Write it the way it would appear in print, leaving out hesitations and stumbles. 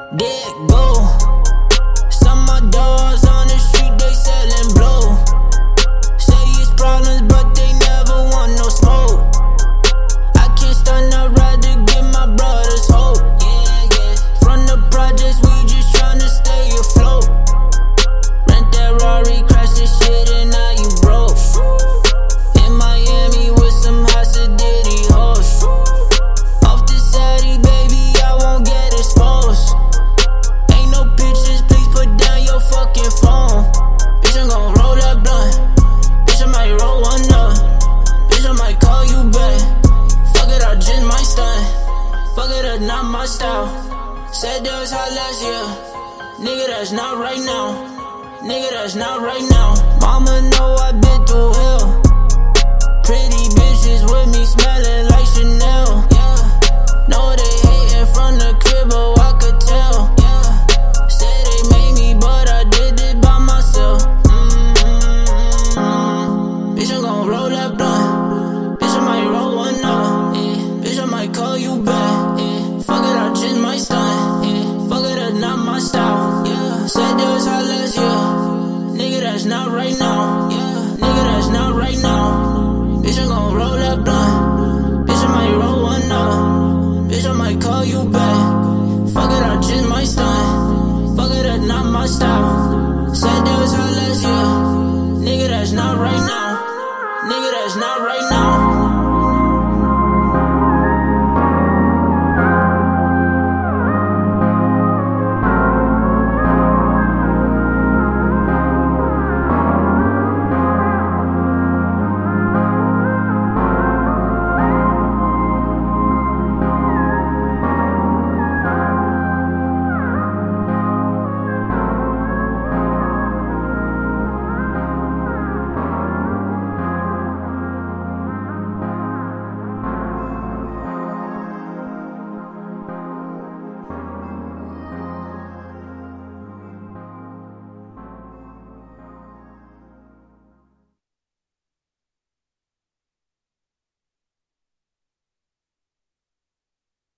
There go. Some my dogs on the street, they sellin' blow. Say it's problems, but they never want no smoke. I can't stand up, rather give my brothers hope. From the projects, we just tryna stay afloat. Rent that Rari, crash this shit, and now you broke. In Miami with some hot sedity hoes. Off the Saudi, baby, I won't get exposed. Ain't no pictures, please put down your fucking phone. Bitch, I'm gon' roll that blunt. Bitch, I might roll one up. Bitch, I might call you back. Fuck it, I just might stunt. Fuck it, that's not my style. Said that was hot last year. Nigga, that's not right now. Nigga, that's not right now. Mama know I been through hell. Pretty bitches with me smelling like Chanel. Yeah, know they hating from the